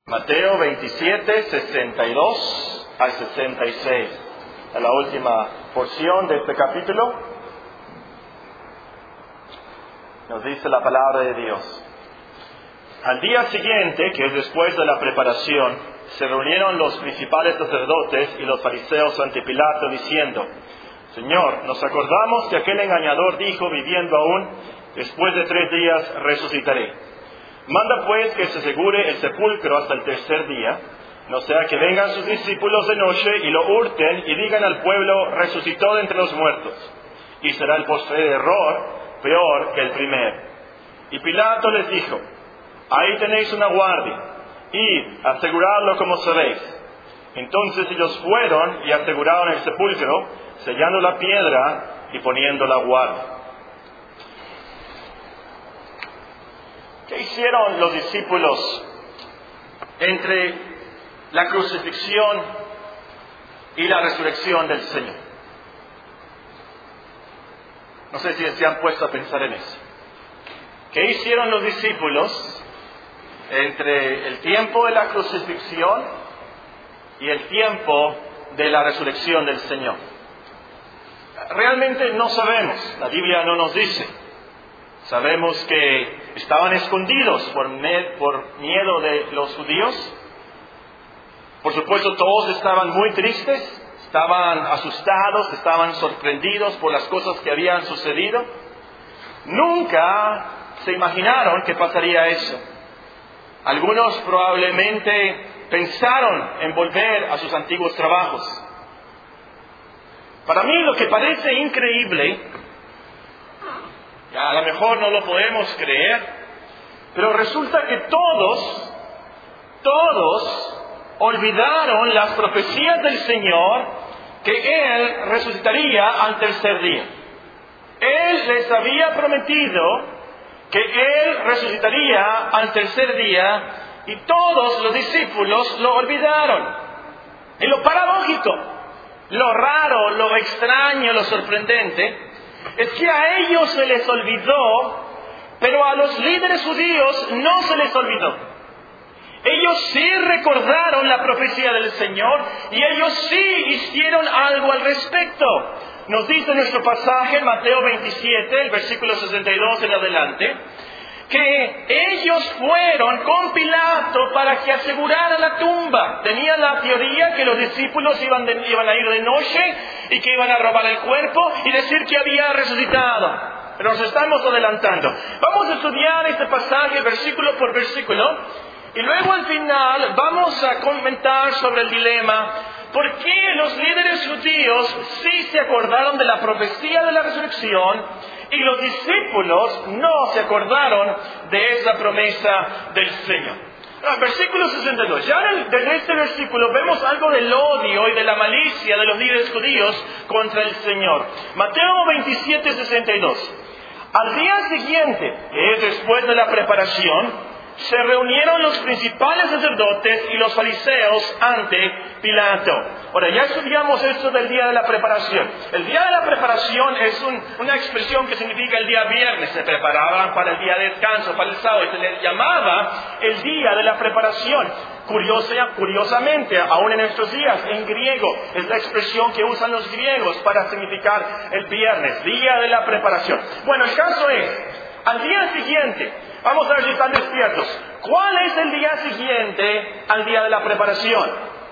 Mateo 27, 62 al 66. En la última porción de este capítulo nos dice la palabra de Dios. Al día siguiente, que es después de la preparación, se reunieron los principales sacerdotes y los fariseos ante Pilato diciendo: Señor, nos acordamos que aquel engañador dijo, viviendo aún, después de 3 días resucitaré. Manda pues que se asegure el sepulcro hasta el 3er día, no sea que vengan sus discípulos de noche y lo hurten y digan al pueblo: resucitó de entre los muertos. Y será el postrer error peor que el primero. Y Pilato les dijo: ahí tenéis una guardia, y aseguradlo como sabéis. Entonces ellos fueron y aseguraron el sepulcro, sellando la piedra y poniendo la guardia. ¿Qué hicieron los discípulos entre la crucifixión y la resurrección del Señor? No sé si se han puesto a pensar en eso. ¿Qué hicieron los discípulos entre el tiempo de la crucifixión y el tiempo de la resurrección del Señor? Realmente no sabemos, la Biblia no nos dice. Sabemos que estaban escondidos por miedo de los judíos. Por supuesto, todos estaban muy tristes, estaban asustados, estaban sorprendidos por las cosas que habían sucedido. Nunca se imaginaron que pasaría eso. Algunos probablemente pensaron en volver a sus antiguos trabajos. Para mí lo que parece increíble, a lo mejor no lo podemos creer, pero resulta que todos olvidaron las profecías del Señor que Él resucitaría al 3er día. Él les había prometido que Él resucitaría al 3er día y todos los discípulos lo olvidaron. Y lo paradójico, lo raro, lo extraño, lo sorprendente es que a ellos se les olvidó, pero a los líderes judíos no se les olvidó. Ellos sí recordaron la profecía del Señor y ellos sí hicieron algo al respecto. Nos dice nuestro pasaje en Mateo 27, el versículo 62 en adelante, que ellos fueron con Pilato para que asegurara la tumba. Tenían la teoría que los discípulos iban a ir de noche y que iban a robar el cuerpo y decir que había resucitado. Pero nos estamos adelantando. Vamos a estudiar este pasaje versículo por versículo y luego al final vamos a comentar sobre el dilema. ¿Por qué los líderes judíos sí se acordaron de la profecía de la resurrección y los discípulos no se acordaron de esa promesa del Señor? Versículo 62. Ya desde este versículo vemos algo del odio y de la malicia de los líderes judíos contra el Señor. Mateo 27, 62. Al día siguiente, que es después de la preparación, se reunieron los principales sacerdotes y los fariseos ante Pilato. Ahora, ya estudiamos esto del día de la preparación. El día de la preparación es una expresión que significa el día viernes. Se preparaban para el día de descanso, para el sábado, y se le llamaba el día de la preparación. Curiosamente, aún en estos días, en griego, es la expresión que usan los griegos para significar el viernes, día de la preparación. Bueno, el caso es, al día siguiente, vamos a ver si están despiertos. ¿Cuál es el día siguiente al día de la preparación?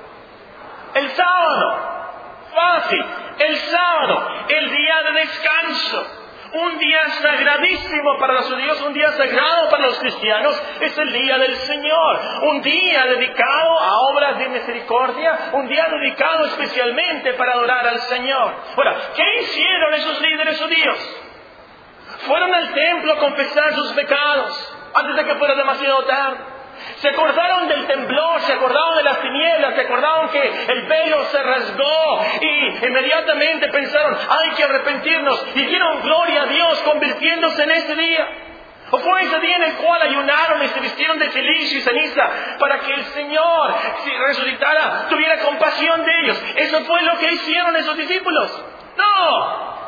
El sábado. Fácil. El sábado. El día de descanso. Un día sagradísimo para los judíos, un día sagrado para los cristianos, es el día del Señor. Un día dedicado a obras de misericordia, un día dedicado especialmente para adorar al Señor. Ahora, ¿qué hicieron esos líderes judíos? Fueron al templo a confesar sus pecados antes de que fuera demasiado tarde. Se acordaron del temblor, se acordaron de las tinieblas, se acordaron que el velo se rasgó y inmediatamente pensaron: hay que arrepentirnos, y dieron gloria a Dios convirtiéndose en ese día. ¿O fue ese día en el cual ayunaron y se vistieron de silicio y ceniza para que el Señor, si resucitara, tuviera compasión de ellos? ¿Eso fue lo que hicieron esos discípulos? ¡No!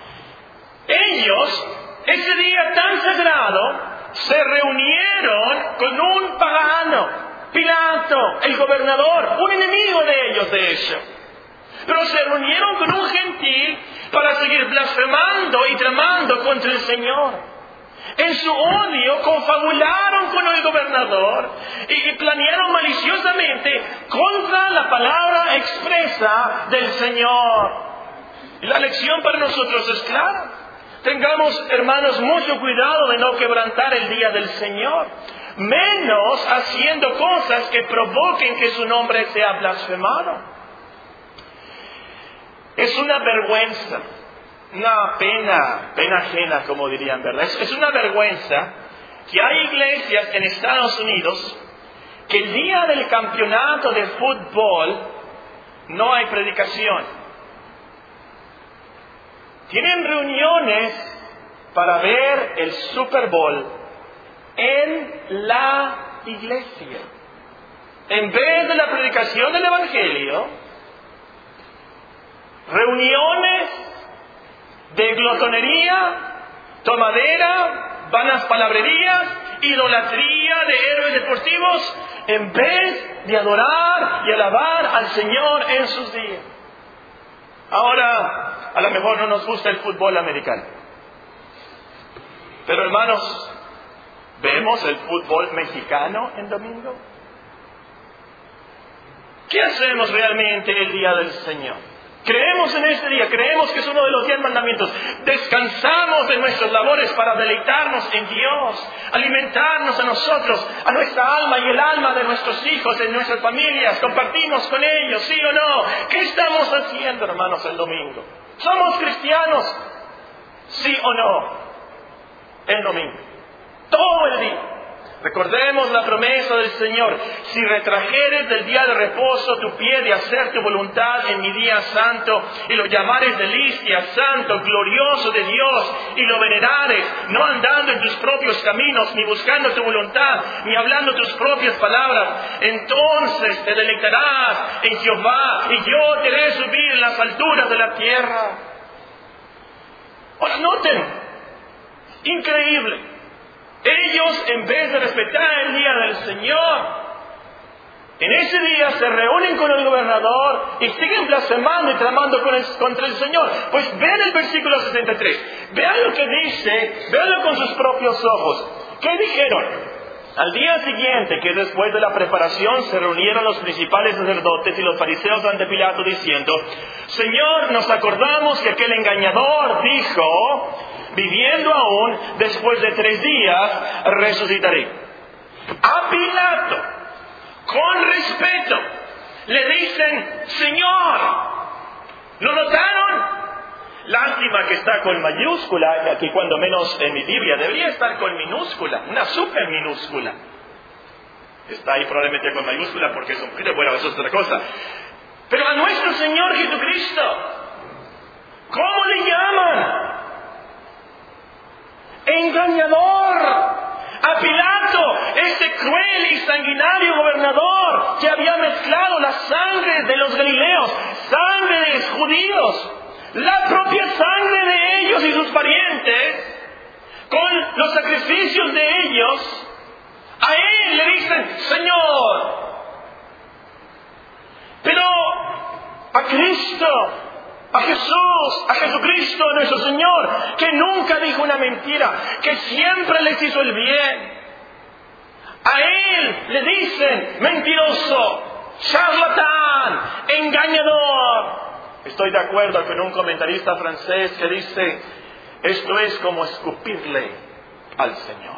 Ellos, ese día tan sagrado, se reunieron con un pagano Pilato, el gobernador, un enemigo de ellos, de hecho. Pero se reunieron con un gentil para seguir blasfemando y tramando contra el Señor. En su odio confabularon con el gobernador y planearon maliciosamente contra la palabra expresa del Señor. Y la lección para nosotros es clara. Tengamos, hermanos, mucho cuidado de no quebrantar el día del Señor, menos haciendo cosas que provoquen que su nombre sea blasfemado. Es una vergüenza, una pena ajena, como dirían, ¿verdad? Es una vergüenza que hay iglesias en Estados Unidos que el día del campeonato de fútbol no hay predicación. Tienen reuniones para ver el Super Bowl en la iglesia. En vez de la predicación del Evangelio, reuniones de glotonería, tomadera, vanas palabrerías, idolatría de héroes deportivos, en vez de adorar y alabar al Señor en sus días. Ahora, a lo mejor no nos gusta el fútbol americano, pero hermanos, ¿vemos el fútbol mexicano en domingo? ¿Qué hacemos realmente el día del Señor? Creemos en este día, creemos que es uno de los 10 mandamientos. Descansamos de nuestras labores para deleitarnos en Dios, alimentarnos a nosotros, a nuestra alma y el alma de nuestros hijos, en nuestras familias. Compartimos con ellos, ¿sí o no? ¿Qué estamos haciendo, hermanos, el domingo? ¿Somos cristianos? ¿Sí o no? El domingo. Todo el día. Recordemos la promesa del Señor: si retrajeres del día de reposo tu pie de hacer tu voluntad en mi día santo, y lo llamares delicia, santo, glorioso de Dios, y lo venerares, no andando en tus propios caminos, ni buscando tu voluntad, ni hablando tus propias palabras, entonces te deleitarás en Jehová, y yo te haré subir en las alturas de la tierra. Ahora noten, increíble. Ellos, en vez de respetar el día del Señor, en ese día se reúnen con el gobernador y siguen blasfemando y tramando contra el Señor. Pues vean el versículo 63. Vean lo que dice, veanlo con sus propios ojos. ¿Qué dijeron? Al día siguiente, que después de la preparación, se reunieron los principales sacerdotes y los fariseos ante Pilato, diciendo: Señor, nos acordamos que aquel engañador dijo: viviendo aún, después de 3 días resucitaré. A Pilato, con respeto, le dicen: Señor. ¿Lo notaron? Lástima que está con mayúscula, que cuando menos en mi Biblia debería estar con minúscula, una super minúscula. Está ahí probablemente con mayúscula porque es un poquito, bueno, eso es otra cosa. Pero a nuestro Señor Jesucristo, ¿cómo le llaman? Engañador. A Pilato, ese cruel y sanguinario gobernador que había mezclado la sangre de los galileos, sangre de los judíos, la propia sangre de ellos y sus parientes, con los sacrificios de ellos, a él le dicen: Señor. Pero a Cristo, a Jesús, a Jesucristo nuestro Señor, que nunca dijo una mentira, que siempre les hizo el bien, a Él le dicen: mentiroso, charlatán, engañador. Estoy de acuerdo con un comentarista francés que dice: esto es como escupirle al Señor.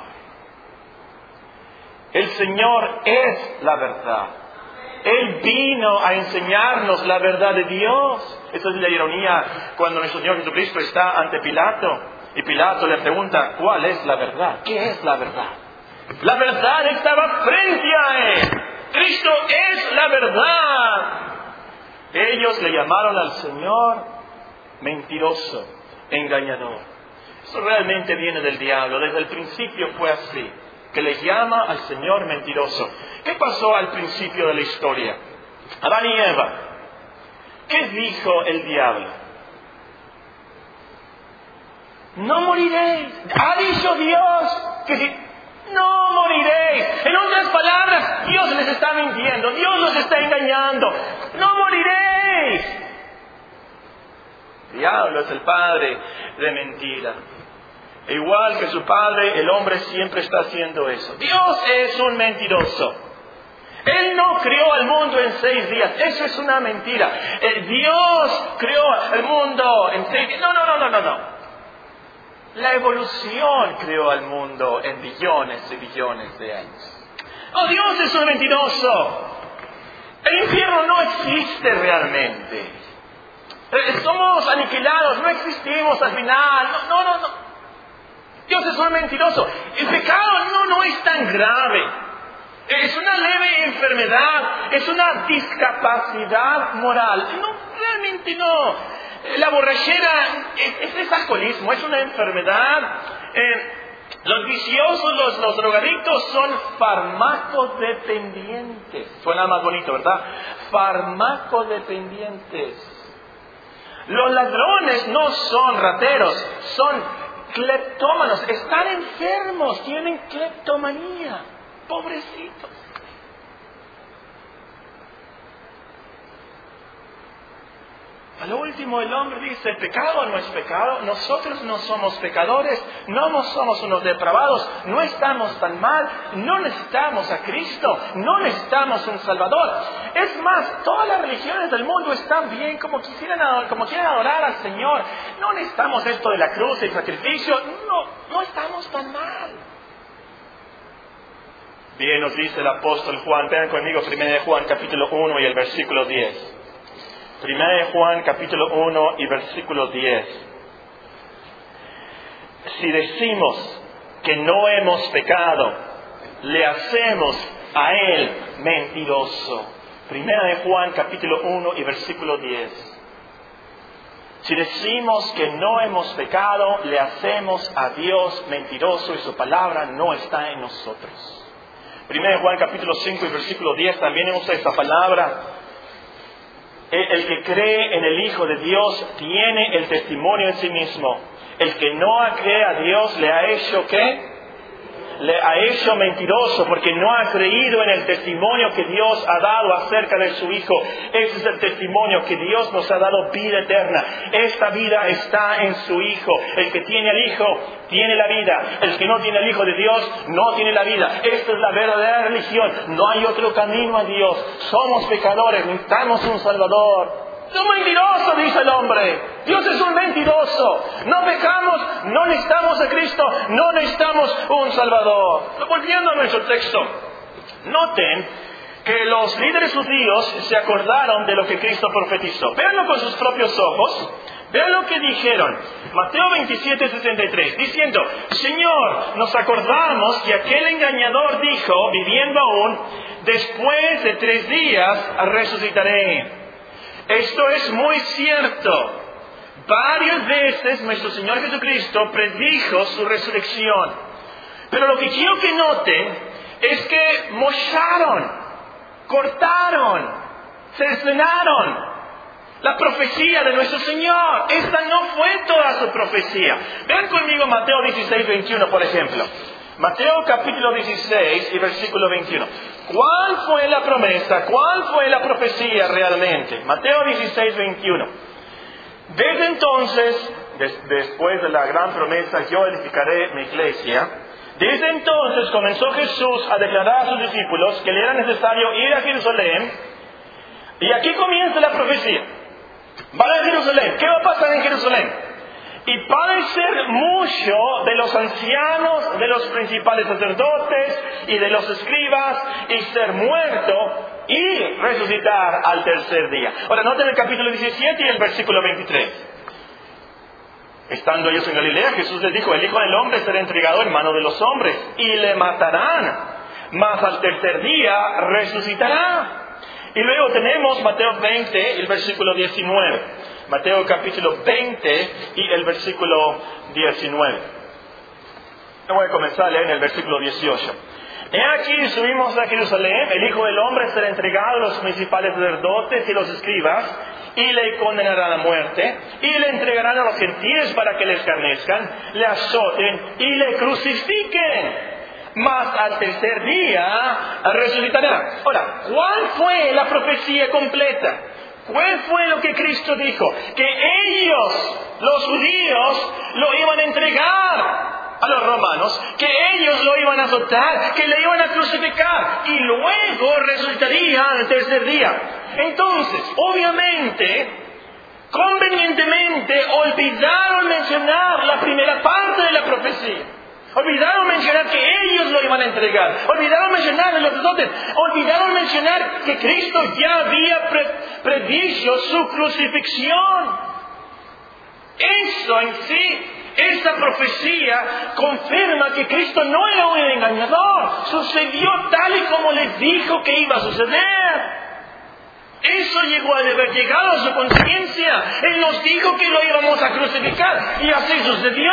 El Señor es la verdad. Él vino a enseñarnos la verdad de Dios. Esa es la ironía cuando nuestro Señor Jesucristo está ante Pilato y Pilato le pregunta: ¿cuál es la verdad? ¿Qué es la verdad? La verdad estaba frente a él. Cristo es la verdad. Ellos le llamaron al Señor mentiroso, engañador. Eso realmente viene del diablo. Desde el principio fue así, que le llama al Señor mentiroso. ¿Qué pasó al principio de la historia? Adán y Eva. ¿Qué dijo el diablo? No moriréis. ¿Ha dicho Dios que si... no moriréis. En otras palabras, Dios les está mintiendo, Dios los está engañando. No moriréis. El diablo es el padre de mentira. E igual que su padre, el hombre siempre está haciendo eso. Dios es un mentiroso. Él no creó al mundo en 6 días. Eso es una mentira. Dios creó el mundo en 6 días. No. La evolución creó al mundo en billones y billones de años. ¡Oh, Dios es un mentiroso! El infierno no existe realmente. Somos aniquilados, no existimos al final. No. Dios es un mentiroso. El pecado no es tan grave. Es una leve enfermedad, es una discapacidad moral. No, realmente no. La borrachera es alcoholismo, es una enfermedad. Los viciosos, los drogadictos son farmacodependientes. Suena más bonito, ¿verdad? Farmacodependientes. Los ladrones no son rateros, son cleptómanos. Están enfermos, tienen cleptomanía. Pobrecitos. A lo último el hombre dice, el pecado no es pecado, nosotros no somos pecadores, no somos unos depravados, no estamos tan mal, no necesitamos a Cristo, no necesitamos un Salvador. Es más, todas las religiones del mundo están bien como quieren adorar al Señor. No necesitamos esto de la cruz, el sacrificio, no estamos tan mal. Bien, nos dice el apóstol Juan, vean conmigo 1 Juan capítulo 1 y el versículo 10. 1 Juan capítulo 1 y versículo 10. Si decimos que no hemos pecado, le hacemos a Él mentiroso. 1 Juan capítulo 1 y versículo 10. Si decimos que no hemos pecado, le hacemos a Dios mentiroso y su palabra no está en nosotros. 1 Juan capítulo 5 y versículo 10 también usa esta palabra. El que cree en el Hijo de Dios tiene el testimonio en sí mismo. El que no cree a Dios le ha hecho ¿qué? Le ha hecho mentiroso porque no ha creído en el testimonio que Dios ha dado acerca de su Hijo. Ese es el testimonio que Dios nos ha dado, vida eterna. Esta vida está en su Hijo. El que tiene al Hijo tiene la vida. El que no tiene al Hijo de Dios no tiene la vida. Esta es la verdadera religión. No hay otro camino a Dios. Somos pecadores, necesitamos un Salvador. Es un mentiroso, dice el hombre. Dios es un mentiroso. No pecamos, no necesitamos a Cristo, no necesitamos un Salvador. Volviendo a nuestro texto, noten que los líderes judíos se acordaron de lo que Cristo profetizó. Véanlo con sus propios ojos. Vean lo que dijeron. Mateo 27:63, diciendo, Señor, nos acordamos que aquel engañador dijo, viviendo aún, después de 3 días resucitaré. Esto es muy cierto. Varias veces nuestro Señor Jesucristo predijo su resurrección. Pero lo que quiero que noten es que mocharon, cortaron, cercenaron la profecía de nuestro Señor. Esta no fue toda su profecía. Vean conmigo Mateo 16:21, por ejemplo. Mateo capítulo 16 y versículo 21. ¿Cuál fue la promesa? ¿Cuál fue la profecía realmente? Mateo 16:21. Desde entonces, después de la gran promesa, yo edificaré mi iglesia. Desde entonces comenzó Jesús a declarar a sus discípulos que le era necesario ir a Jerusalén. Y aquí comienza la profecía. Van a Jerusalén. ¿Qué va a pasar en Jerusalén? Y padecer mucho de los ancianos, de los principales sacerdotes y de los escribas, y ser muerto y resucitar al 3er día. Ahora noten el capítulo 17 y el versículo 23. Estando ellos en Galilea, Jesús les dijo, el Hijo del Hombre será entregado en mano de los hombres, y le matarán, mas al 3er día resucitará. Y luego tenemos Mateo 20, el versículo 19. Mateo capítulo 20 y el versículo 19. Voy a comenzar a leer en el versículo 18. He aquí subimos a Jerusalén, el Hijo del Hombre será entregado a los principales sacerdotes y los escribas, y le condenarán a muerte, y le entregarán a los gentiles para que le escarnezcan, le azoten y le crucifiquen. mas al tercer día resucitará. Ahora, ¿cuál fue la profecía completa? ¿Cuál fue lo que Cristo dijo? Que ellos, los judíos, lo iban a entregar a los romanos, que ellos lo iban a azotar, que le iban a crucificar y luego resucitaría al tercer día. Entonces, obviamente, convenientemente olvidaron mencionar la primera parte de la profecía. Olvidaron mencionar que ellos lo iban a entregar. Olvidaron mencionar los sacerdotes. Olvidaron mencionar que Cristo ya había predicho su crucifixión. Eso en sí, esa profecía confirma que Cristo no era un engañador. Sucedió tal y como les dijo que iba a suceder. Eso llegó a haber llegado a su conciencia. Él nos dijo que lo íbamos a crucificar y así sucedió.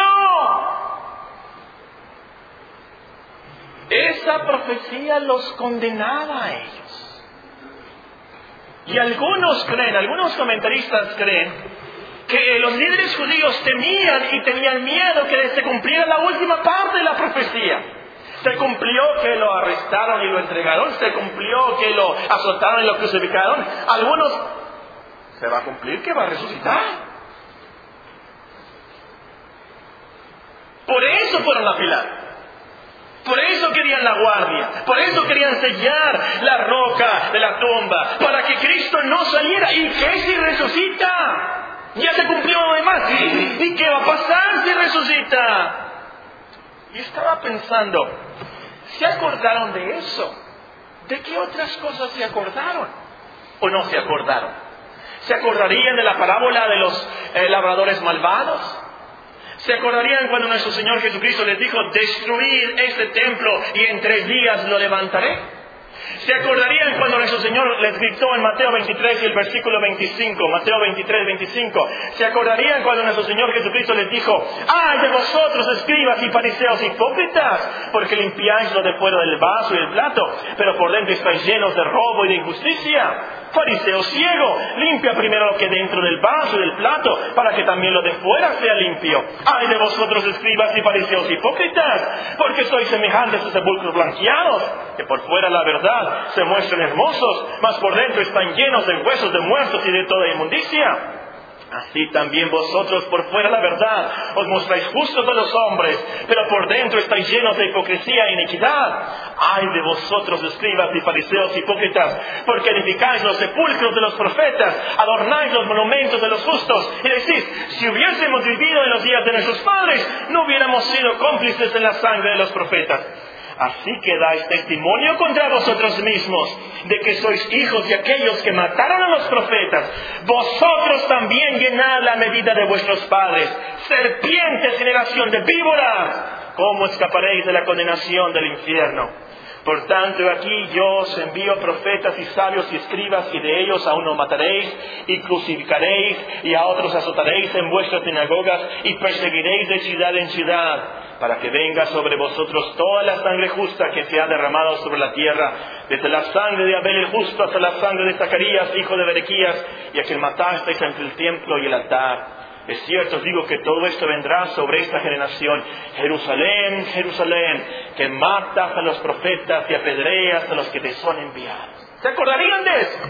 Esa profecía los condenaba a ellos. Y algunos comentaristas creen que los líderes judíos temían y tenían miedo que se cumpliera la última parte de la profecía. Se cumplió que lo arrestaron y lo entregaron, se cumplió que lo azotaron y lo crucificaron. Algunos, se va a cumplir que va a resucitar. Por eso fueron a Pilato. Por eso querían la guardia, por eso querían sellar la roca de la tumba, para que Cristo no saliera. ¿Y qué si resucita? Ya se cumplió lo demás. ¿Y qué va a pasar si resucita? Y estaba pensando, ¿se acordaron de eso? ¿De qué otras cosas se acordaron? ¿O no se acordaron? ¿Se acordarían de la parábola de los labradores malvados? ¿Se acordarían cuando nuestro Señor Jesucristo les dijo, destruid este templo y en 3 días lo levantaré? ¿Se acordarían cuando nuestro Señor les gritó en Mateo 23 y el versículo 25? Mateo 23, 25. ¿Se acordarían cuando nuestro Señor Jesucristo les dijo, ¡ay de vosotros, escribas y fariseos hipócritas! Porque limpiáis lo de fuera del vaso y el plato, pero por dentro estáis llenos de robo y de injusticia. Fariseo ciego, limpia primero lo que dentro del vaso y del plato, para que también lo de fuera sea limpio. ¡Ay de vosotros, escribas y fariseos hipócritas! Porque sois semejantes a sepulcros blanqueados, que por fuera la verdad se muestran hermosos, mas por dentro están llenos de huesos de muertos y de toda inmundicia. Así también vosotros por fuera la verdad os mostráis justos a los hombres, pero por dentro estáis llenos de hipocresía e iniquidad. ¡Ay de vosotros, escribas y fariseos hipócritas! Porque edificáis los sepulcros de los profetas, adornáis los monumentos de los justos, y decís, si hubiésemos vivido en los días de nuestros padres, no hubiéramos sido cómplices en la sangre de los profetas. Así que dais testimonio contra vosotros mismos de que sois hijos de aquellos que mataron a los profetas. Vosotros también llenad la medida de vuestros padres. Serpientes, generación de víboras, ¿cómo escaparéis de la condenación del infierno? Por tanto, aquí yo os envío profetas y sabios y escribas, y de ellos a uno mataréis y crucificaréis, y a otros azotaréis en vuestras sinagogas y perseguiréis de ciudad en ciudad, para que venga sobre vosotros toda la sangre justa que se ha derramado sobre la tierra, desde la sangre de Abel el justo hasta la sangre de Zacarías, hijo de Berequías, y a quien matasteis entre el templo y el altar. Es cierto, os digo que todo esto vendrá sobre esta generación. Jerusalén, Jerusalén, que matas a los profetas y apedreas a los que te son enviados. ¿Se acordarían de eso?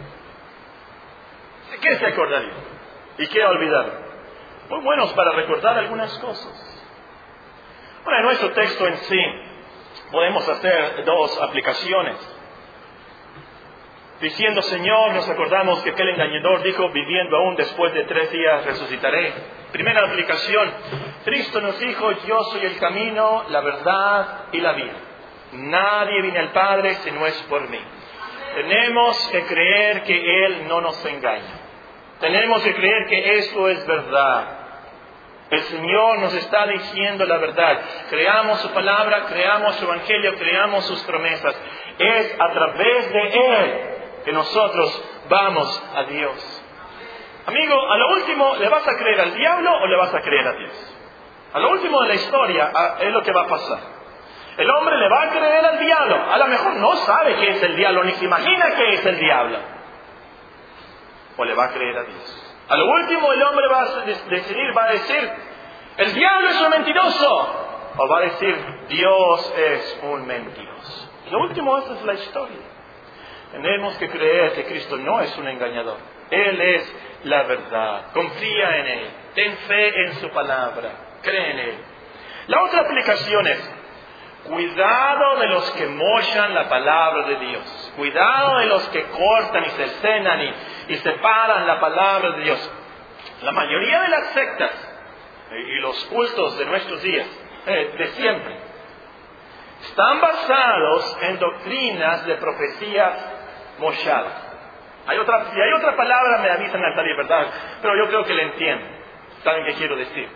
¿De qué se acordarían? ¿Y qué olvidaron? Muy buenos para recordar algunas cosas. Bueno, en nuestro texto en sí podemos hacer 2 aplicaciones. Diciendo, Señor, nos acordamos que aquel engañador dijo, viviendo aún después de 3 días resucitaré. Primera aplicación, Cristo nos dijo, yo soy el camino, la verdad y la vida. Nadie viene al Padre si no es por mí. Tenemos que creer que Él no nos engaña. Tenemos que creer que esto es verdad. El Señor nos está diciendo la verdad. Creamos su palabra, creamos su evangelio, creamos sus promesas. Es a través de Él que nosotros vamos a Dios. Amigo, a lo último, ¿le vas a creer al diablo o le vas a creer a Dios? A lo último de la historia es lo que va a pasar. El hombre le va a creer al diablo. A lo mejor no sabe qué es el diablo, ni se imagina qué es el diablo. O le va a creer a Dios. A lo último el hombre va a decidir, va a decir, el diablo es un mentiroso. o va a decir, Dios es un mentiroso. Lo último, esa es la historia. Tenemos que creer que Cristo no es un engañador. Él es la verdad. Confía en Él. Ten fe en su palabra. Cree en Él. La otra aplicación es, cuidado de los que mochan la palabra de Dios. Cuidado de los que cortan y cercenan y separan la palabra de Dios. La mayoría de las sectas y los cultos de nuestros días, de siempre, están basados en doctrinas de profecías mochadas. Si hay otra palabra, me avisan, Natalia, ¿verdad? Pero yo creo que le entiendo. ¿Saben qué quiero decir?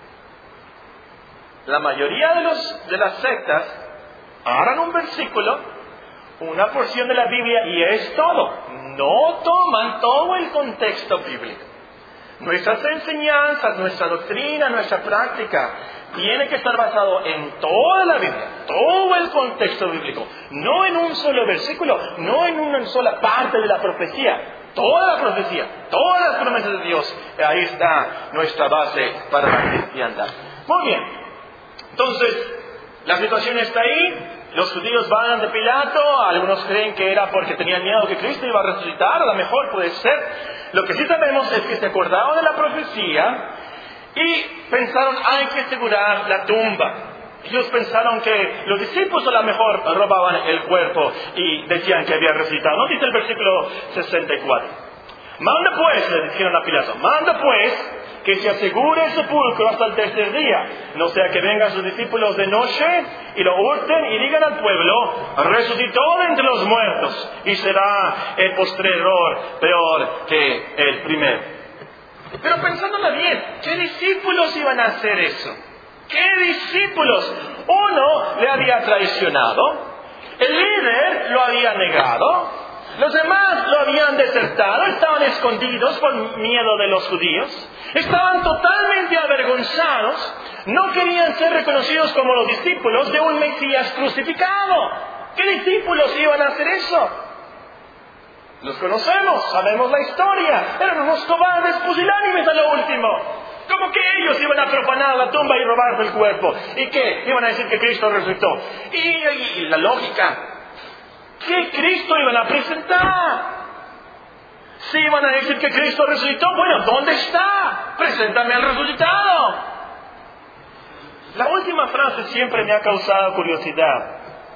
La mayoría de las sectas agarran un versículo, una porción de la Biblia, y es todo. No toman todo el contexto bíblico. Nuestras enseñanzas, nuestra doctrina, nuestra práctica tiene que estar basado en toda la Biblia, todo el contexto bíblico, no en un solo versículo, no en una sola parte de la profecía, toda la profecía, todas las promesas de Dios. Ahí está nuestra base para la cristiandad. Muy bien, entonces la situación está ahí. Los judíos van de Pilato, algunos creen que era porque tenían miedo que Cristo iba a resucitar, a lo mejor puede ser. Lo que sí sabemos es que se acordaron de la profecía y pensaron, hay que asegurar la tumba. Ellos pensaron que los discípulos a lo mejor robaban el cuerpo y decían que había resucitado. ¿No dice el versículo 64? Manda pues, le dijeron a Pilato, manda pues que se asegure el sepulcro hasta el tercer día, no sea que vengan sus discípulos de noche y lo hurten y digan al pueblo, resucitó de entre los muertos, y será el postrer peor que el primero. Pero pensándolo bien, ¿qué discípulos iban a hacer eso? ¿Qué discípulos? Uno le había traicionado, el líder lo había negado, los demás lo habían desertado, estaban escondidos por miedo de los judíos, estaban totalmente avergonzados, no querían ser reconocidos como los discípulos de un Mesías crucificado. ¿Qué discípulos iban a hacer eso? Los conocemos, sabemos la historia, eran unos cobardes pusilánimes a lo último. ¿Cómo que ellos iban a profanar la tumba y robarse el cuerpo? ¿Y qué? Iban a decir que Cristo resucitó. Y la lógica, ¿qué Cristo iban a presentar? Si iban a decir que Cristo resucitó, bueno, ¿dónde está? Preséntame al resucitado. La última frase siempre me ha causado curiosidad.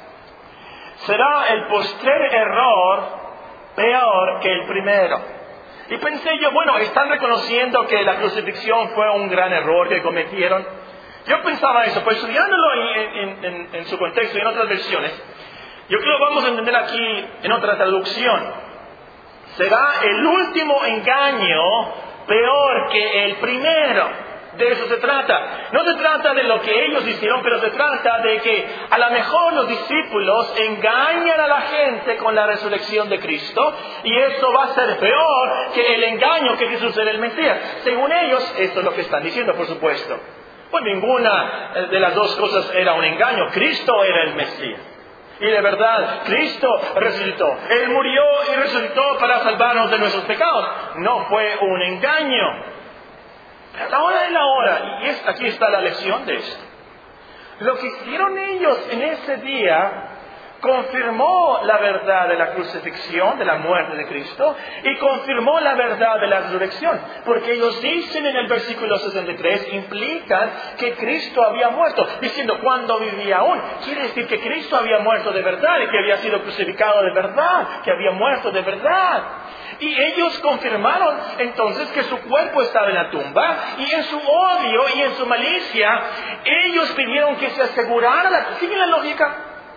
¿Será el postrer error peor que el primero? Y pensé yo, bueno, ¿están reconociendo que la crucifixión fue un gran error que cometieron? Yo pensaba eso, pues estudiándolo en su contexto y en otras versiones, yo creo que vamos a entender aquí en otra traducción. Será el último engaño peor que el primero. De eso se trata. No se trata de lo que ellos hicieron, pero se trata de que a lo mejor los discípulos engañan a la gente con la resurrección de Cristo, y eso va a ser peor que el engaño que Jesús era el Mesías. Según ellos, esto es lo que están diciendo, por supuesto. Pues ninguna de las dos cosas era un engaño. Cristo era el Mesías. Y de verdad, Cristo resucitó. Él murió y resucitó para salvarnos de nuestros pecados. No fue un engaño. Pero a la hora de la hora, y aquí está la lección de esto. Lo que hicieron ellos en ese día confirmó la verdad de la crucifixión, de la muerte de Cristo, y confirmó la verdad de la resurrección. Porque ellos dicen en el versículo 63, implican que Cristo había muerto, diciendo cuando vivía aún. Quiere decir que Cristo había muerto de verdad, y que había sido crucificado de verdad, que había muerto de verdad. Y ellos confirmaron entonces que su cuerpo estaba en la tumba, y en su odio y en su malicia, ellos pidieron que se asegurara ¿siguen la lógica?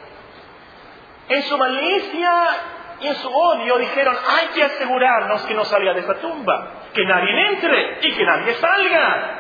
En su malicia y en su odio dijeron, hay que asegurarnos que no salga de esa tumba, que nadie entre y que nadie salga.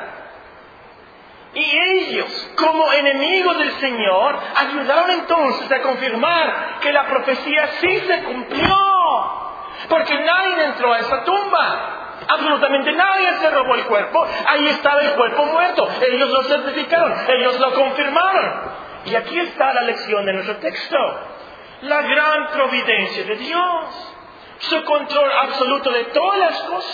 Y ellos, como enemigos del Señor, ayudaron entonces a confirmar que la profecía sí se cumplió. Porque nadie entró a esa tumba. Absolutamente nadie se robó el cuerpo. Ahí estaba el cuerpo muerto. Ellos lo certificaron. Ellos lo confirmaron. Y aquí está la lección de nuestro texto. La gran providencia de Dios. Su control absoluto de todas las cosas.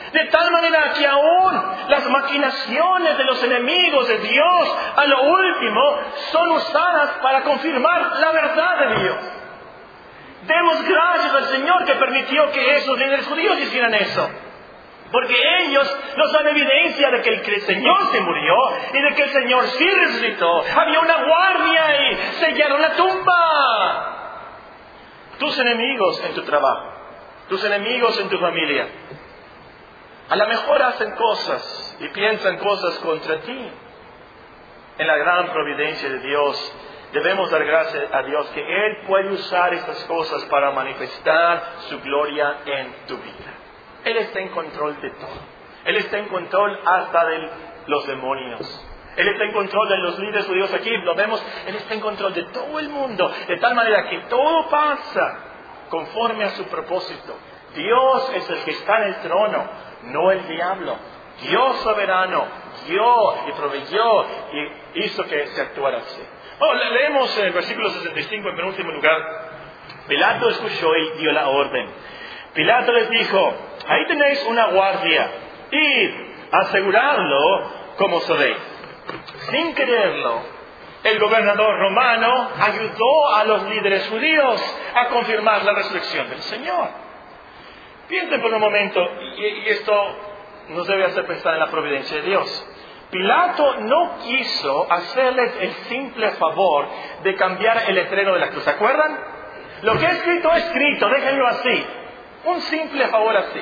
De tal manera que aún las maquinaciones de los enemigos de Dios, a lo último, son usadas para confirmar la verdad de Dios. Demos gracias al Señor que permitió que esos líderes judíos hicieran eso. Porque ellos nos dan evidencia de que el Señor se murió y de que el Señor sí resucitó. Había una guardia y sellaron la tumba. Tus enemigos en tu trabajo, tus enemigos en tu familia, a lo mejor hacen cosas y piensan cosas contra ti. En la gran providencia de Dios, debemos dar gracias a Dios que Él puede usar estas cosas para manifestar su gloria en tu vida. Él está en control de todo. Él está en control hasta de los demonios. Él está en control de los líderes judíos aquí, lo vemos. Él está en control de todo el mundo, de tal manera que todo pasa conforme a su propósito. Dios es el que está en el trono, no el diablo. Dios soberano dio y proveyó y hizo que se actuara así. Leemos en el versículo 65 en penúltimo lugar. Pilato escuchó y dio la orden. Pilato les dijo: ahí tenéis una guardia, id, asegurarlo como sabéis. Sin quererlo, el gobernador romano ayudó a los líderes judíos a confirmar la resurrección del Señor. Piensen por un momento, y esto nos debe hacer pensar en la providencia de Dios. Pilato no quiso hacerles el simple favor de cambiar el letrero de la cruz. ¿Se acuerdan? Lo que es escrito, déjenlo así. Un simple favor así.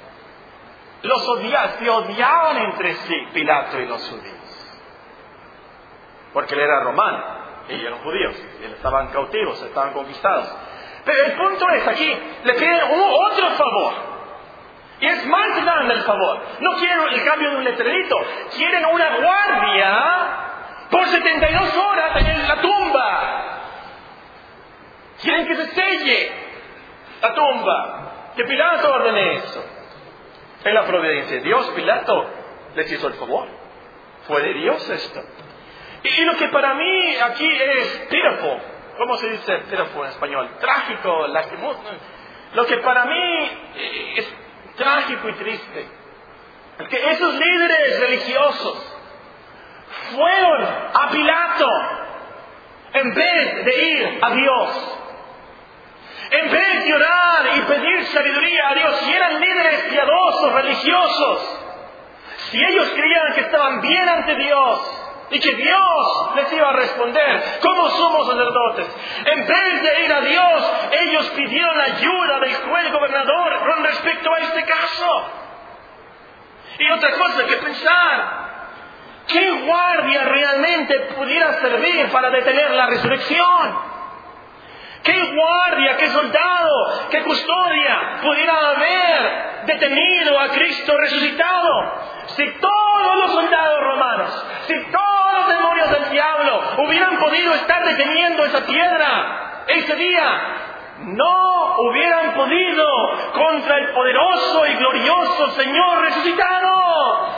Se odiaban entre sí, Pilato y los judíos. Porque él era romano, ellos eran judíos, ellos estaban cautivos, estaban conquistados. Pero el punto es, aquí le piden otro favor. Y es más grande el favor. No quieren el cambio de un letrerito, quieren una guardia por 72 horas en la tumba. Quieren que se selle la tumba. Que Pilato ordene eso. En la providencia de Dios, Pilato les hizo el favor. Fue de Dios esto. Y lo que para mí aquí es pitiful. ¿Cómo se dice pitiful en español? Trágico, lastimoso. Lo que para mí es trágico y triste es que esos líderes religiosos fueron a Pilato en vez de ir a Dios. En vez de orar y pedir sabiduría a Dios, si eran líderes piadosos, religiosos, si ellos creían que estaban bien ante Dios y que Dios les iba a responder, como somos sacerdotes, en vez de ir a Dios, ellos pidieron ayuda del juez gobernador con respecto a este caso. Y otra cosa que pensar, ¿qué guardia realmente pudiera servir para detener la resurrección? ¿Qué guardia, qué soldado, qué custodia pudiera haber detenido a Cristo resucitado? Si todos los soldados romanos, si todos los demonios del diablo hubieran podido estar deteniendo esa piedra ese día, no hubieran podido contra el poderoso y glorioso Señor resucitado.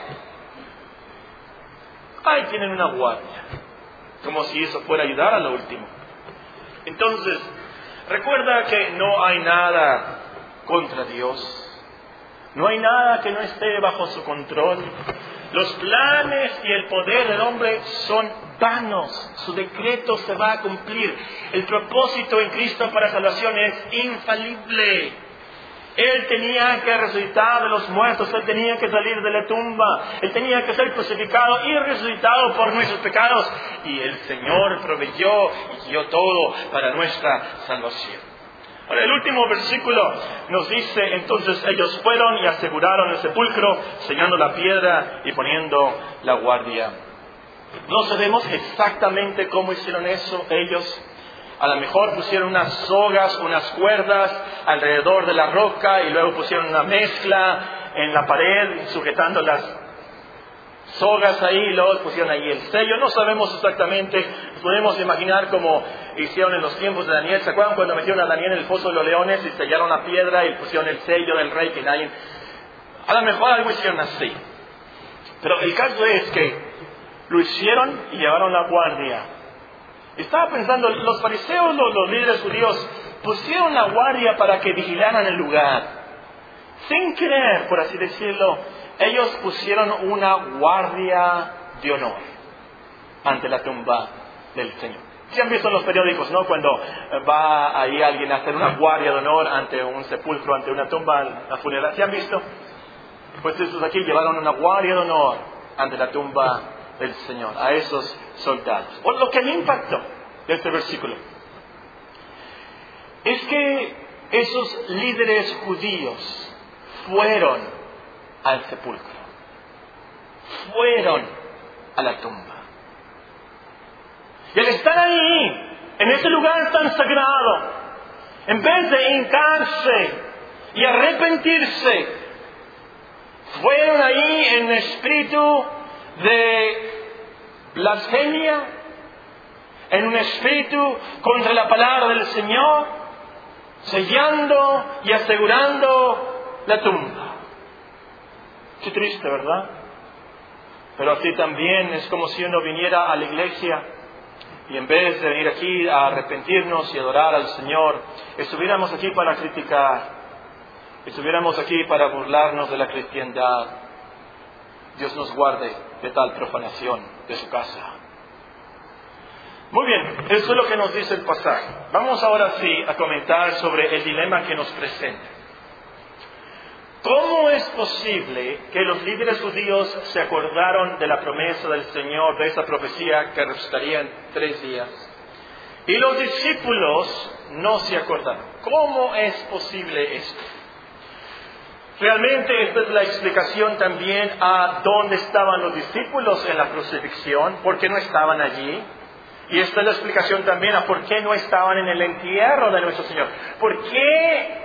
Ahí tienen una guardia, como si eso fuera a ayudar a lo último. Entonces, recuerda que no hay nada contra Dios. No hay nada que no esté bajo su control. Los planes y el poder del hombre son vanos. Su decreto se va a cumplir. El propósito en Cristo para salvación es infalible. Él tenía que resucitar de los muertos, Él tenía que salir de la tumba, Él tenía que ser crucificado y resucitado por nuestros pecados. Y el Señor proveyó y dio todo para nuestra salvación. Ahora, el último versículo nos dice, entonces ellos fueron y aseguraron el sepulcro, sellando la piedra y poniendo la guardia. No sabemos exactamente cómo hicieron eso ellos. A lo mejor pusieron unas sogas, unas cuerdas alrededor de la roca y luego pusieron una mezcla en la pared sujetando las sogas ahí y luego pusieron ahí el sello. No sabemos exactamente, podemos imaginar como hicieron en los tiempos de Daniel. ¿Se acuerdan cuando metieron a Daniel en el foso de los leones y sellaron la piedra y pusieron el sello del rey que nadie... A lo mejor algo hicieron así. Pero el caso es que lo hicieron y llevaron la guardia. Estaba pensando, los fariseos, los líderes judíos, pusieron la guardia para que vigilaran el lugar. sin querer, por así decirlo, ellos pusieron una guardia de honor ante la tumba del Señor. ¿Sí han visto en los periódicos, no? Cuando va ahí alguien a hacer una guardia de honor ante un sepulcro, ante una tumba, la funeral. ¿Sí han visto? Pues estos aquí llevaron una guardia de honor ante la tumba del Señor, a esos soldados. O lo que me impactó de este versículo es que esos líderes judíos fueron al sepulcro, fueron a la tumba. Y al estar ahí, en ese lugar tan sagrado, en vez de hincarse y arrepentirse, fueron ahí en espíritu de blasfemia, en un espíritu contra la palabra del Señor, sellando y asegurando la tumba. Qué triste, ¿verdad? Pero así también es como si uno viniera a la iglesia y en vez de venir aquí a arrepentirnos y adorar al Señor, estuviéramos aquí para criticar, estuviéramos aquí para burlarnos de la cristiandad. Dios nos guarde de tal profanación de su casa. Muy bien, eso es lo que nos dice el pasaje. Vamos ahora sí a comentar sobre el dilema que nos presenta. ¿Cómo es posible que los líderes judíos se acordaron de la promesa del Señor, de esa profecía que resucitaría en 3 días, y los discípulos no se acordaron? ¿Cómo es posible esto? Realmente esta es la explicación también a dónde estaban los discípulos en la crucifixión, por qué no estaban allí. Y esta es la explicación también a por qué no estaban en el entierro de nuestro Señor. ¿Por qué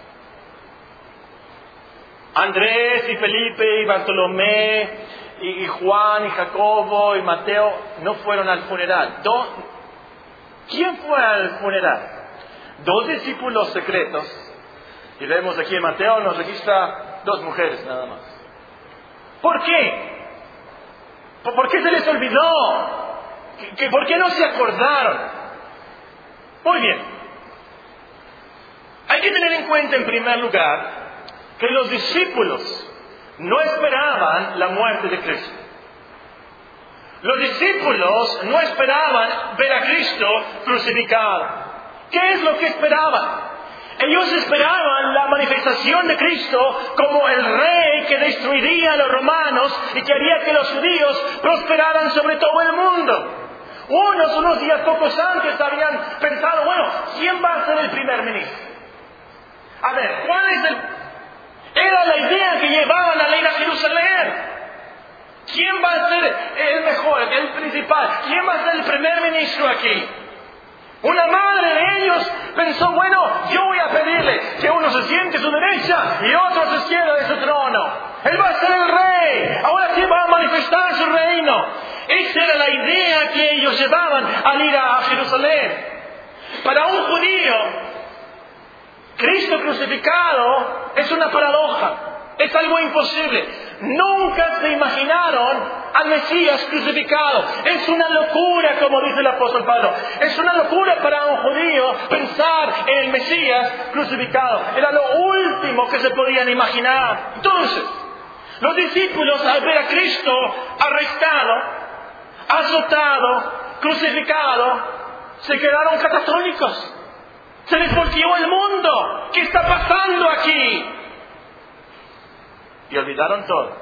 Andrés y Felipe y Bartolomé y Juan y Jacobo y Mateo no fueron al funeral? ¿Quién fue al funeral? 2 discípulos secretos. Y vemos aquí en Mateo, nos registra 2 mujeres nada más. ¿Por qué? ¿Por qué se les olvidó? ¿Por qué no se acordaron? Muy bien. Hay que tener en cuenta en primer lugar que los discípulos no esperaban la muerte de Cristo. Los discípulos no esperaban ver a Cristo crucificado. ¿Qué es lo que esperaban? Ellos esperaban la manifestación de Cristo como el rey que destruiría a los romanos y que haría que los judíos prosperaran sobre todo el mundo. Unos días pocos antes habían pensado, bueno, ¿quién va a ser el primer ministro? A ver, ¿cuál es Era la idea que llevaban al ir a Jerusalén. ¿Quién va a ser el mejor, el principal? ¿Quién va a ser el primer ministro aquí? Una madre de ellos pensó, bueno, yo voy a pedirle que uno se siente a su derecha y otro se izquierda de su trono. Él va a ser el rey. Ahora sí va a manifestar su reino. Esa era la idea que ellos llevaban al ir a Jerusalén. Para un judío, Cristo crucificado es una paradoja. Es algo imposible. Nunca se imaginaron al Mesías crucificado. Es una locura, como dice el apóstol Pablo. Es una locura para un judío pensar en el Mesías crucificado. Era lo último que se podían imaginar. Entonces, los discípulos, al ver a Cristo arrestado, azotado, crucificado, se quedaron catatónicos. Se les volteó el mundo. ¿Qué está pasando aquí? Y olvidaron todo.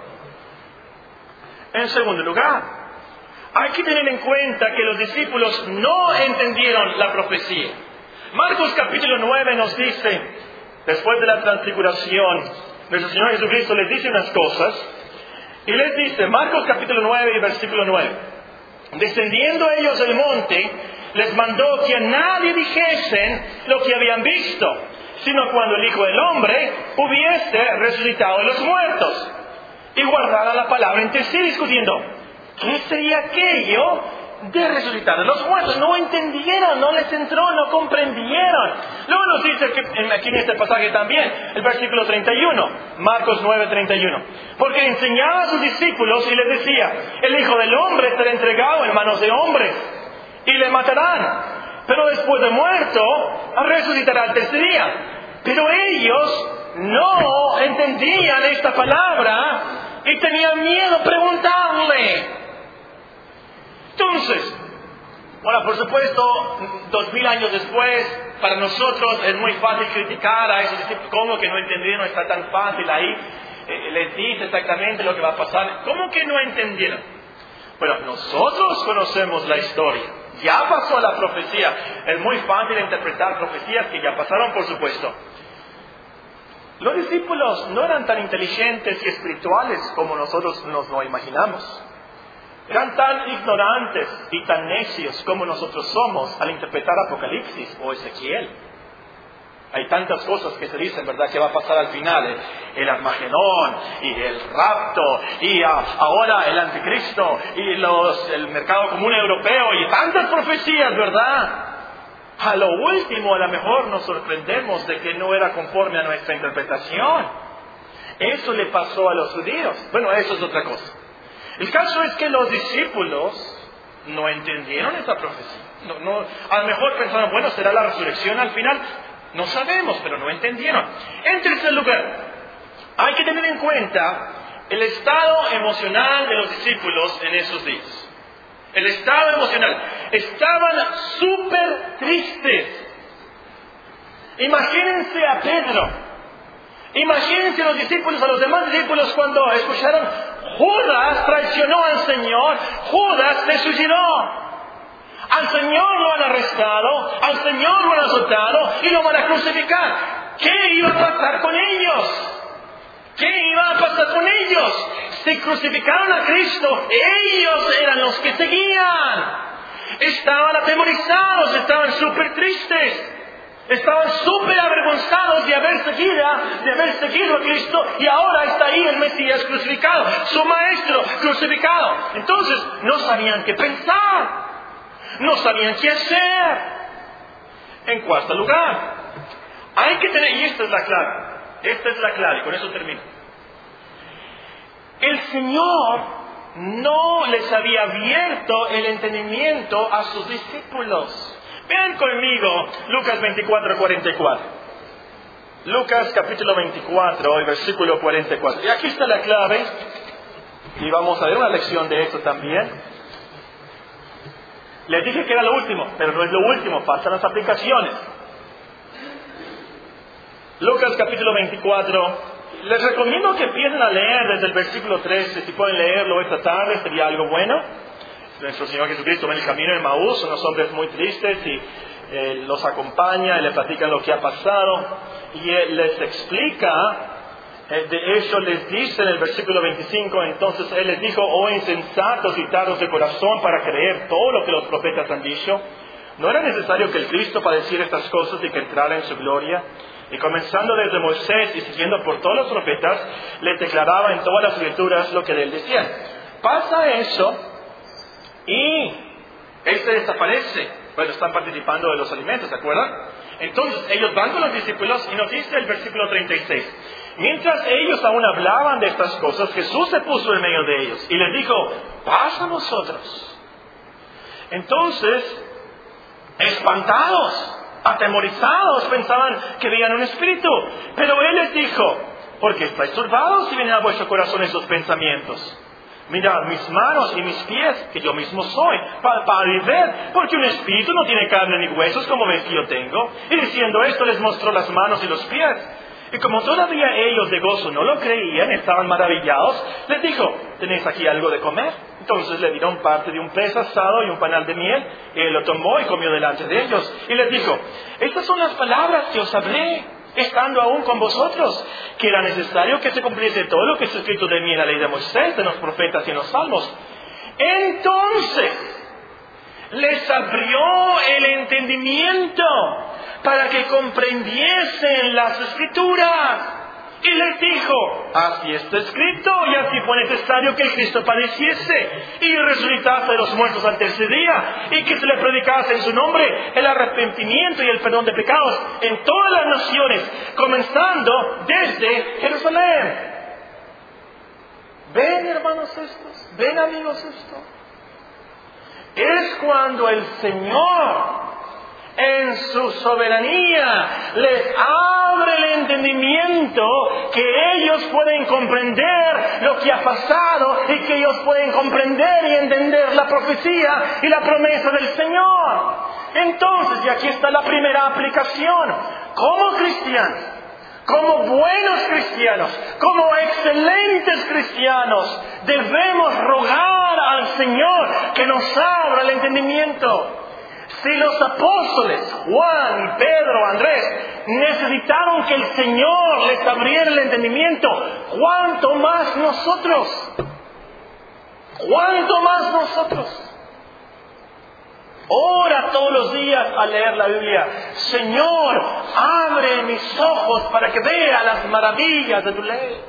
En segundo lugar, hay que tener en cuenta que los discípulos no entendieron la profecía. Marcos capítulo 9 nos dice, después de la transfiguración, nuestro Señor Jesucristo les dice unas cosas, y les dice, Marcos capítulo 9 y versículo 9, descendiendo ellos del monte, les mandó que a nadie dijesen lo que habían visto, sino cuando el Hijo del Hombre hubiese resucitado de los muertos. Y guardaran la palabra entre sí, discutiendo, ¿qué sería aquello de resucitar de los muertos? No entendieron, no les entró, no comprendieron. Luego nos dice que aquí en este pasaje también, el versículo 31, Marcos 9:31, porque enseñaba a sus discípulos y les decía, el Hijo del Hombre será entregado en manos de hombres y le matarán, pero después de muerto resucitará al tercer día. Pero ellos no entendían esta palabra y tenían miedo preguntarle. Entonces, ahora, por supuesto, 2000 años después, para nosotros es muy fácil criticar a esos discípulos. ¿Cómo que no entendieron? Está tan fácil ahí. Les dice exactamente lo que va a pasar. ¿Cómo que no entendieron? Bueno, nosotros conocemos la historia. Ya pasó la profecía. Es muy fácil interpretar profecías que ya pasaron, por supuesto. Los discípulos no eran tan inteligentes y espirituales como nosotros nos lo imaginamos. Eran tan ignorantes y tan necios como nosotros somos al interpretar Apocalipsis o Ezequiel. Hay tantas cosas que se dicen, ¿verdad?, que va a pasar al final. El Armagedón, y el rapto, y ahora el Anticristo, y el mercado común europeo, y tantas profecías, ¿verdad? A lo último, a lo mejor nos sorprendemos de que no era conforme a nuestra interpretación. Eso le pasó a los judíos. Bueno, eso es otra cosa. El caso es que los discípulos no entendieron esa profecía. A lo mejor pensaron, bueno, será la resurrección al final. No sabemos, pero no entendieron. En tercer lugar, hay que tener en cuenta el estado emocional de los discípulos en esos días. El estado emocional. Estaban súper tristes. Imagínense a Pedro. Imagínense a los discípulos, a los demás discípulos cuando escucharon: Judas traicionó al Señor, Judas se suicidó. Al Señor lo han arrestado, al Señor lo han azotado y lo van a crucificar. ¿Qué iba a pasar con ellos? ¿Qué iba a pasar con ellos? Si crucificaron a Cristo, ellos eran los que seguían. Estaban atemorizados, estaban súper tristes. Estaban súper avergonzados de haber seguido a Cristo, y ahora está ahí el Mesías crucificado, su maestro crucificado. Entonces no sabían qué pensar, no sabían qué hacer. En cuarto lugar, hay que tener, y esta es la clave, y con eso termino. El Señor no les había abierto el entendimiento a sus discípulos. Vean conmigo Lucas 24:44. Lucas capítulo 24, el versículo 44. Y aquí está la clave. Y vamos a ver una lección de esto también. Les dije que era lo último, pero no es lo último, faltan las aplicaciones. Lucas capítulo 24. Les recomiendo que empiecen a leer desde el versículo 13. Si pueden leerlo esta tarde, sería algo bueno. Nuestro Señor Jesucristo en el camino de Maús, unos hombres muy tristes, y los acompaña y le platican lo que ha pasado, y Él les explica. De hecho les dice en el versículo 25, entonces Él les dijo: oh insensatos y tardos de corazón para creer todo lo que los profetas han dicho. ¿No era necesario que el Cristo padeciera estas cosas y que entrara en su gloria? Y comenzando desde Moisés y siguiendo por todos los profetas, les declaraba en todas las escrituras lo que de Él decían. Pasa eso y Él se desaparece. Bueno, están participando de los alimentos, ¿se acuerdan? Entonces ellos van con los discípulos y nos dice el versículo 36. Mientras ellos aún hablaban de estas cosas, Jesús se puso en medio de ellos y les dijo: pasa a nosotros. Entonces, espantados, atemorizados, pensaban que veían un espíritu. Pero Él les dijo: ¿por qué estáis turbados si vienen a vuestro corazón esos pensamientos? Mirad mis manos y mis pies, que yo mismo soy, palpad y ver, porque un espíritu no tiene carne ni huesos como ves que yo tengo. Y diciendo esto les mostró las manos y los pies. Y como todavía ellos de gozo no lo creían, estaban maravillados, les dijo: ¿tenéis aquí algo de comer? Entonces le dieron parte de un pez asado y un panal de miel, y Él lo tomó y comió delante de ellos. Y les dijo: estas son las palabras que os hablé, estando aún con vosotros, que era necesario que se cumpliese todo lo que está escrito de mí en la ley de Moisés, de los profetas y en los salmos. Entonces les abrió el entendimiento para que comprendiesen las escrituras. Y les dijo: así está escrito, y así fue necesario que el Cristo padeciese y resucitase de los muertos al tercer día, y que se le predicase en su nombre el arrepentimiento y el perdón de pecados en todas las naciones, comenzando desde Jerusalén. ¿Ven, hermanos, estos? ¿Ven, amigos, esto? Es cuando el Señor en su soberanía, les abre el entendimiento que ellos pueden comprender lo que ha pasado y que ellos pueden comprender y entender la profecía y la promesa del Señor. Entonces, y aquí está la primera aplicación, como cristianos, como buenos cristianos, como excelentes cristianos, debemos rogar al Señor que nos abra el entendimiento. Si los apóstoles, Juan y Pedro, Andrés, necesitaron que el Señor les abriera el entendimiento, ¿cuánto más nosotros? ¿Cuánto más nosotros? Ora todos los días al leer la Biblia: Señor, abre mis ojos para que vea las maravillas de tu ley.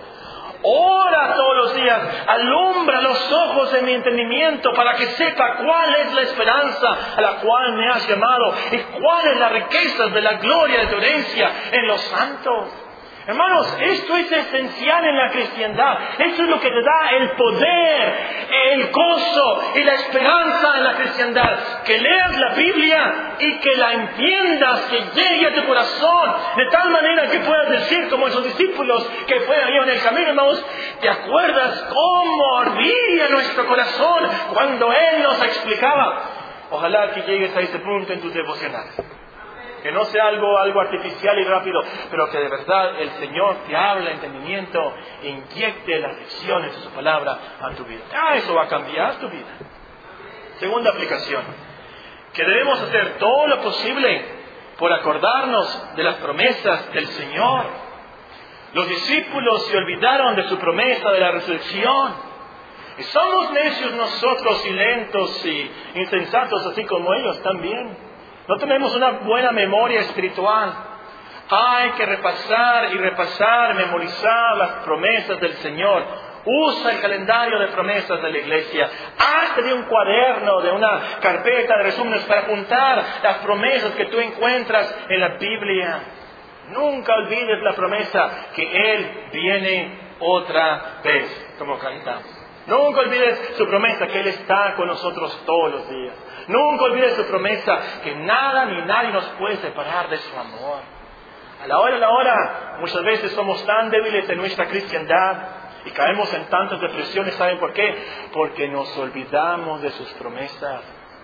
Ora todos los días, alumbra los ojos de mi entendimiento para que sepa cuál es la esperanza a la cual me has llamado y cuáles las riquezas de la gloria de tu herencia en los santos. Hermanos, esto es esencial en la cristiandad. Esto es lo que te da el poder, el gozo y la esperanza en la cristiandad. Que leas la Biblia y que la entiendas, que llegue a tu corazón, de tal manera que puedas decir como esos discípulos que fueron ahí en el camino, hermanos: ¿te acuerdas cómo ardía nuestro corazón cuando Él nos explicaba? Ojalá que llegues a ese punto en tus devocionales. Que no sea algo artificial y rápido, pero que de verdad el Señor te hable entendimiento e inyecte las lecciones de su palabra a tu vida. Eso va a cambiar tu vida. Segunda aplicación, que debemos hacer todo lo posible por acordarnos de las promesas del Señor. Los discípulos se olvidaron de su promesa de la resurrección. Y somos necios nosotros y lentos y insensatos, así como ellos también. No tenemos una buena memoria espiritual. Hay que repasar y repasar, memorizar las promesas del Señor. Usa el calendario de promesas de la iglesia. Hazte de un cuaderno, de una carpeta de resúmenes para apuntar las promesas que tú encuentras en la Biblia. Nunca olvides la promesa que Él viene otra vez, como cantamos. Nunca olvides su promesa que Él está con nosotros todos los días. Nunca olvides su promesa que nada ni nadie nos puede separar de su amor. A la hora, muchas veces somos tan débiles en nuestra cristiandad y caemos en tantas depresiones. ¿Saben por qué? Porque nos olvidamos de sus promesas.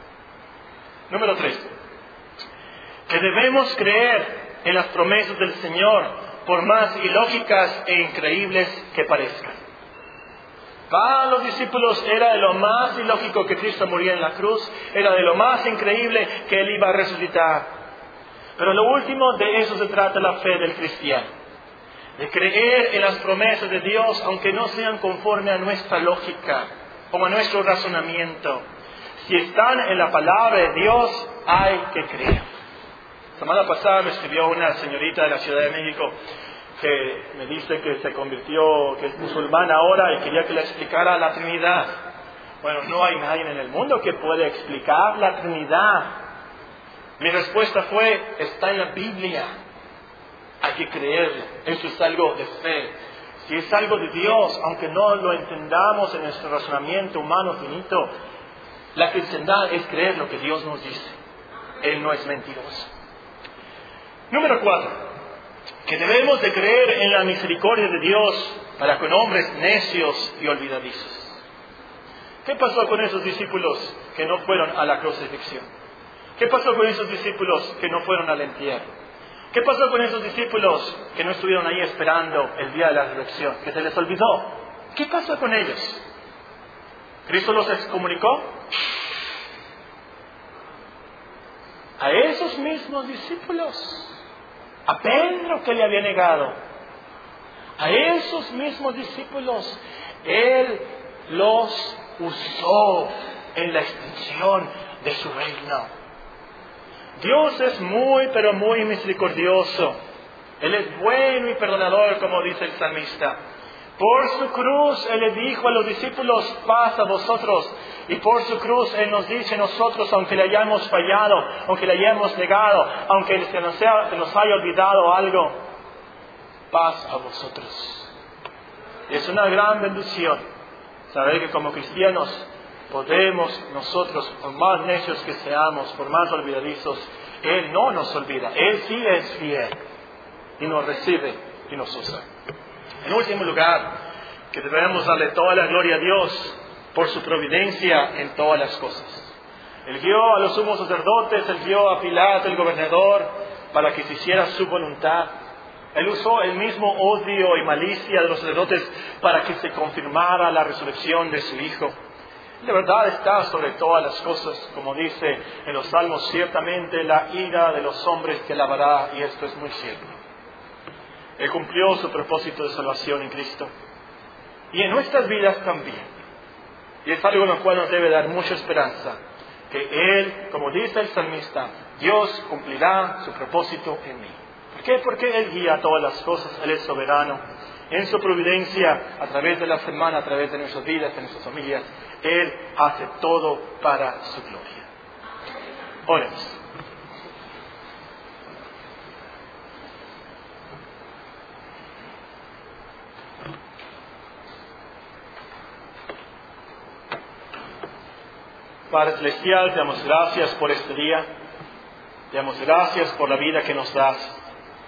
Número 3. Que debemos creer en las promesas del Señor, por más ilógicas e increíbles que parezcan. Para los discípulos era de lo más ilógico que Cristo muriera en la cruz, era de lo más increíble que Él iba a resucitar. Pero lo último, de eso se trata la fe del cristiano, de creer en las promesas de Dios, aunque no sean conforme a nuestra lógica o a nuestro razonamiento. Si están en la palabra de Dios, hay que creer. La semana pasada me escribió una señorita de la Ciudad de México que me dice que se convirtió, que es musulmana ahora y quería que le explicara la Trinidad. Bueno, no hay nadie en el mundo que pueda explicar la Trinidad. Mi respuesta fue: está en la Biblia. Hay que creerlo. Eso es algo de fe. Si es algo de Dios, aunque no lo entendamos en nuestro razonamiento humano finito, la cristiandad es creer lo que Dios nos dice. Él no es mentiroso. Número 4. Que debemos de creer en la misericordia de Dios para con hombres necios y olvidadizos. ¿Qué pasó con esos discípulos que no fueron a la crucifixión? ¿Qué pasó con esos discípulos que no fueron al entierro? ¿Qué pasó con esos discípulos que no estuvieron ahí esperando el día de la resurrección? Que se les olvidó. ¿Qué pasó con ellos? ¿Cristo los excomunicó? A esos mismos discípulos. A Pedro, que le había negado. A esos mismos discípulos Él los usó en la extensión de su reino. Dios es muy, pero muy misericordioso. Él es bueno y perdonador, como dice el salmista. Por su cruz Él le dijo a los discípulos: paz a vosotros. Y por su cruz Él nos dice a nosotros, aunque le hayamos fallado, aunque le hayamos negado, aunque se nos haya olvidado algo, paz a vosotros. Y es una gran bendición saber que como cristianos podemos nosotros, por más necios que seamos, por más olvidadizos, Él no nos olvida. Él sí es fiel y nos recibe y nos usa. En último lugar, que debemos darle toda la gloria a Dios por su providencia en todas las cosas. Él guió a los sumos sacerdotes, Él guió a Pilato, el gobernador, para que se hiciera su voluntad. Él usó el mismo odio y malicia de los sacerdotes para que se confirmara la resurrección de su Hijo. De verdad está sobre todas las cosas, como dice en los Salmos, ciertamente la ira de los hombres te alabará, y esto es muy cierto. Él cumplió su propósito de salvación en Cristo. Y en nuestras vidas también. Y es algo en lo cual nos debe dar mucha esperanza. Que Él, como dice el salmista, Dios cumplirá su propósito en mí. ¿Por qué? Porque Él guía todas las cosas, Él es soberano. En su providencia, a través de la semana, a través de nuestras vidas, de nuestras familias, Él hace todo para su gloria. Oremos. Padre Celestial, te damos gracias por este día. Te damos gracias por la vida que nos das.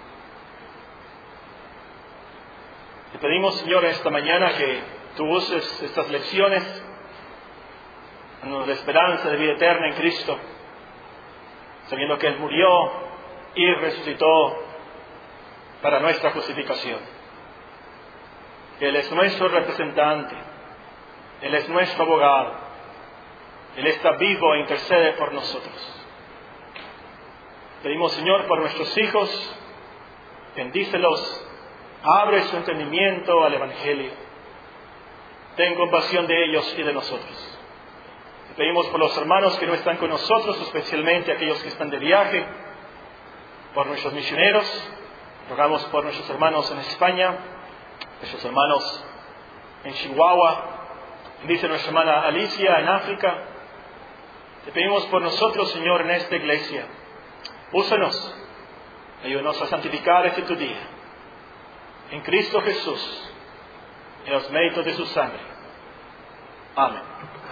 Te pedimos, Señor, esta mañana que tú uses estas lecciones dándonos la esperanza de vida eterna en Cristo, sabiendo que Él murió y resucitó para nuestra justificación. Él es nuestro representante, Él es nuestro abogado. Él está vivo e intercede por nosotros. Pedimos, Señor, por nuestros hijos, bendícelos, abre su entendimiento al Evangelio. Ten compasión de ellos y de nosotros. Te pedimos por los hermanos que no están con nosotros, especialmente aquellos que están de viaje, por nuestros misioneros, rogamos por nuestros hermanos en España, nuestros hermanos en Chihuahua, dice nuestra hermana Alicia en África. Te pedimos por nosotros, Señor, en esta iglesia. Úsanos, ayúdanos a santificar este tu día. En Cristo Jesús, en los méritos de su sangre. Amén.